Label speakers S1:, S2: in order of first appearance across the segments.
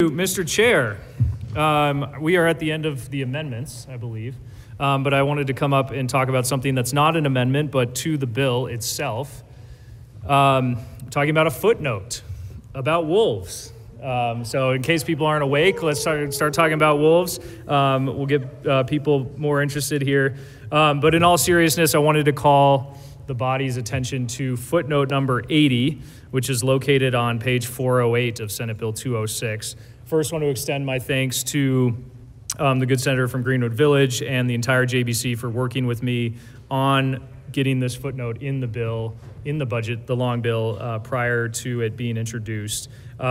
S1: Mr. Chair, we are at the end of the amendments, I believe, but I wanted to come up and talk about something that's not an amendment, but to the bill itself. Talking about a footnote about wolves. So in case people aren't awake, let's start talking about wolves. We'll get people more interested here. But in all seriousness, I wanted to call the body's attention to footnote number 80, which is located on page 408 of Senate Bill 206. First, I want to extend my thanks to the good senator from Greenwood Village and the entire JBC for working with me on getting this footnote in the bill, in the budget, the long bill, prior to it being introduced.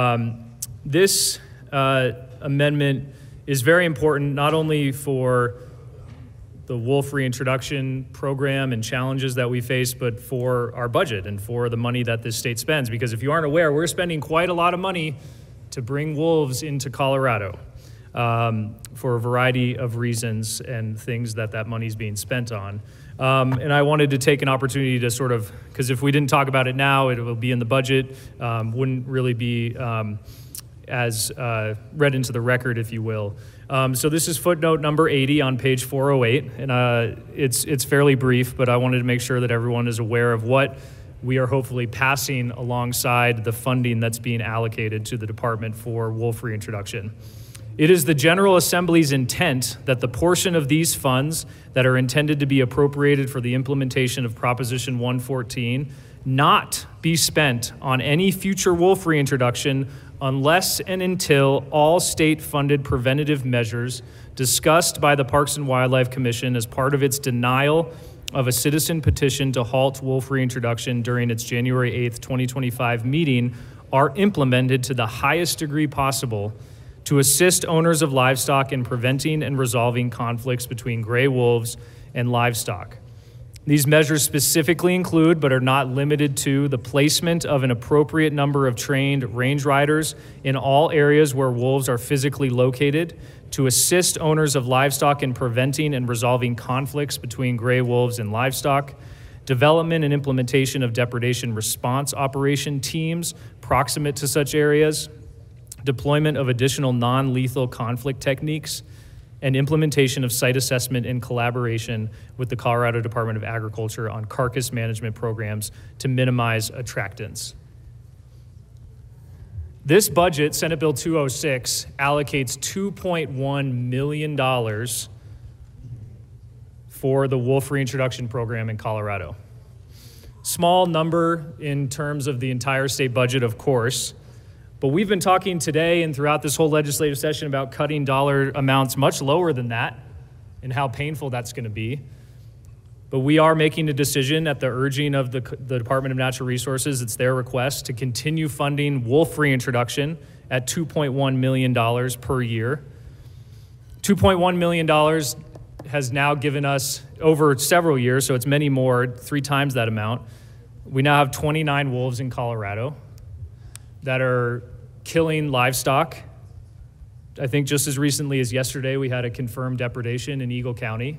S1: This amendment is very important, not only for the wolf reintroduction program and challenges that we face, but for our budget and for the money that this state spends. Because if you aren't aware, we're spending quite a lot of money to bring wolves into Colorado for a variety of reasons and things that money's being spent on. And I wanted to take an opportunity to sort of, because if we didn't talk about it now, it will be in the budget, wouldn't really be as read into the record, if you will. So this is footnote number 80 on page 408, and it's fairly brief, but I wanted to make sure that everyone is aware of what we are hopefully passing alongside the funding that's being allocated to the department for wolf reintroduction. It is the General Assembly's intent that the portion of these funds that are intended to be appropriated for the implementation of Proposition 114 not be spent on any future wolf reintroduction unless and until all state-funded preventative measures discussed by the Parks and Wildlife Commission as part of its denial of a citizen petition to halt wolf reintroduction during its January 8th, 2025 meeting are implemented to the highest degree possible to assist owners of livestock in preventing and resolving conflicts between gray wolves and livestock. These measures specifically include, but are not limited to, the placement of an appropriate number of trained range riders in all areas where wolves are physically located to assist owners of livestock in preventing and resolving conflicts between gray wolves and livestock, development and implementation of depredation response operation teams proximate to such areas, deployment of additional non-lethal conflict techniques, and implementation of site assessment in collaboration with the Colorado Department of Agriculture on carcass management programs to minimize attractants. This budget, Senate Bill 206, allocates $2.1 million for the wolf reintroduction program in Colorado. Small number in terms of the entire state budget, of course, but we've been talking today and throughout this whole legislative session about cutting dollar amounts much lower than that and how painful that's going to be. But we are making a decision at the urging of the Department of Natural Resources. It's their request to continue funding wolf reintroduction at $2.1 million per year. $2.1 million has now given us, over several years, so it's many more, 3 times that amount. We now have 29 wolves in Colorado that are killing livestock. I think just as recently as yesterday, we had a confirmed depredation in Eagle County.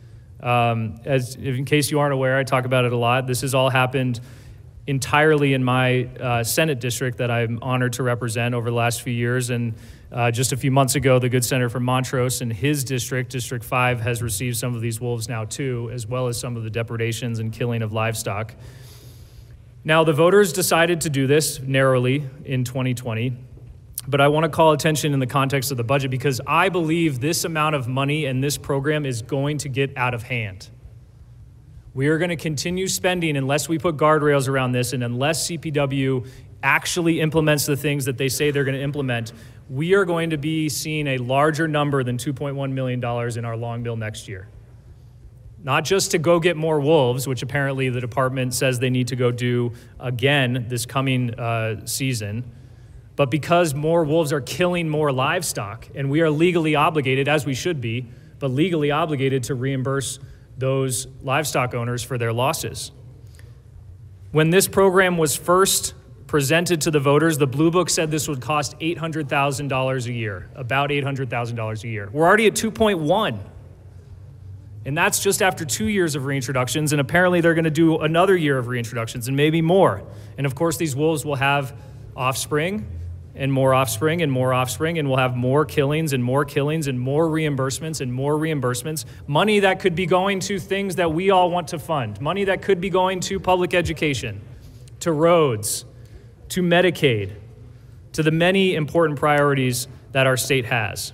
S1: In case you aren't aware, I talk about it a lot. This has all happened entirely in my Senate district that I'm honored to represent over the last few years. And just a few months ago, the good senator from Montrose in his district, District 5, has received some of these wolves now too, as well as some of the depredations and killing of livestock. Now, the voters decided to do this narrowly in 2020, but I want to call attention in the context of the budget because I believe this amount of money and this program is going to get out of hand. We are going to continue spending unless we put guardrails around this and unless CPW actually implements the things that they say they're going to implement. We are going to be seeing a larger number than $2.1 million in our long bill next year. Not just to go get more wolves, which apparently the department says they need to go do again this coming season, but because more wolves are killing more livestock, and we are legally obligated, as we should be, but legally obligated to reimburse those livestock owners for their losses. When this program was first presented to the voters, the Blue Book said this would cost $800,000 a year, about $800,000 a year. We're already at 2.1. And that's just after 2 years of reintroductions, and apparently they're going to do another year of reintroductions and maybe more. And of course, these wolves will have offspring, and more offspring and more offspring, and we'll have more killings and more killings and more reimbursements and more reimbursements. Money that could be going to things that we all want to fund. Money that could be going to public education, to roads, to Medicaid, to the many important priorities that our state has.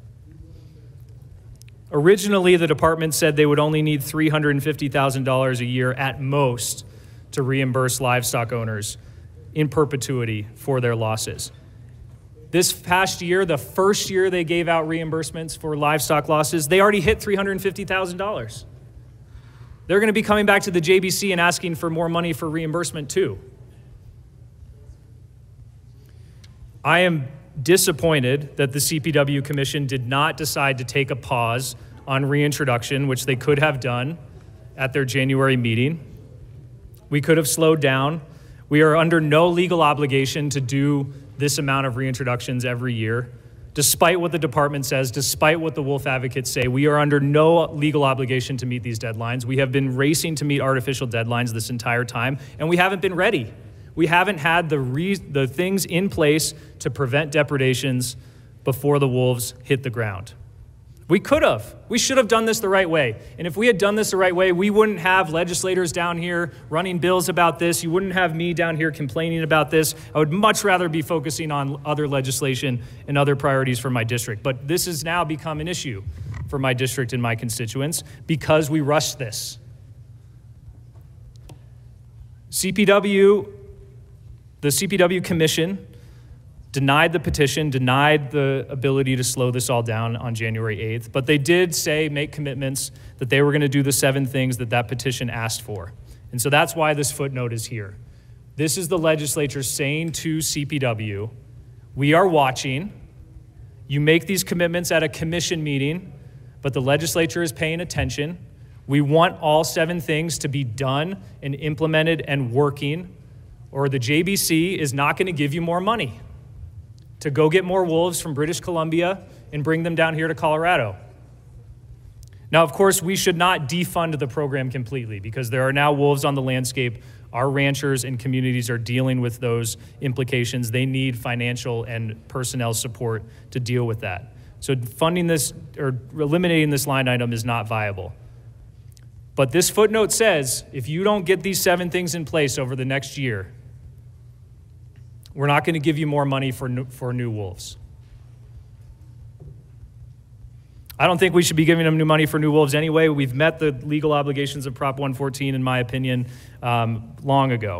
S1: Originally, the department said they would only need $350,000 a year at most to reimburse livestock owners in perpetuity for their losses. This past year, the first year they gave out reimbursements for livestock losses, they already hit $350,000. They're going to be coming back to the JBC and asking for more money for reimbursement too. I am disappointed that the CPW Commission did not decide to take a pause on reintroduction, which they could have done at their January meeting. We could have slowed down. We are under no legal obligation to do this amount of reintroductions every year. Despite what the department says, despite what the wolf advocates say, we are under no legal obligation to meet these deadlines. We have been racing to meet artificial deadlines this entire time, and we haven't been ready. We haven't had the things in place to prevent depredations before the wolves hit the ground. We could have. We should have done this the right way. And if we had done this the right way, we wouldn't have legislators down here running bills about this. You wouldn't have me down here complaining about this. I would much rather be focusing on other legislation and other priorities for my district. But this has now become an issue for my district and my constituents because we rushed this. The CPW Commission denied the petition, denied the ability to slow this all down on January 8th, but they did say, make commitments that they were going to do the 7 things that that petition asked for. And so that's why this footnote is here. This is the legislature saying to CPW, we are watching. You make these commitments at a commission meeting, but the legislature is paying attention. We want all 7 things to be done and implemented and working, or the JBC is not going to give you more money to go get more wolves from British Columbia and bring them down here to Colorado. Now, of course, we should not defund the program completely because there are now wolves on the landscape. Our ranchers and communities are dealing with those implications. They need financial and personnel support to deal with that. So funding this or eliminating this line item is not viable. But this footnote says, if you don't get these 7 things in place over the next year, we're not going to give you more money for new wolves. I don't think we should be giving them new money for new wolves anyway. We've met the legal obligations of Prop 114, in my opinion, long ago.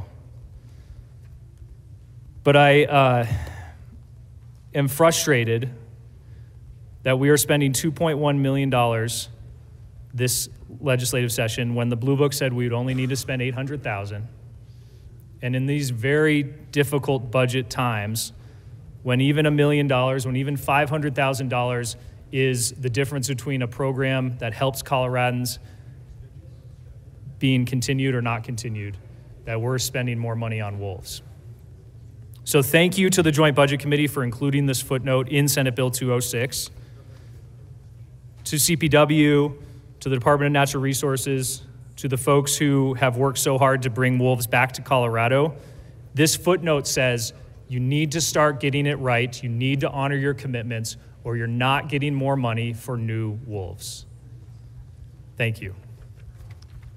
S1: But I am frustrated that we are spending $2.1 million this legislative session when the Blue Book said we would only need to spend $800,000. And in these very difficult budget times, when even $1 million, when even $500,000 is the difference between a program that helps Coloradans being continued or not continued, that we're spending more money on wolves. So thank you to the Joint Budget Committee for including this footnote in Senate Bill 206. To CPW, to the Department of Natural Resources, to the folks who have worked so hard to bring wolves back to Colorado, this footnote says you need to start getting it right. You need to honor your commitments or you're not getting more money for new wolves. Thank you.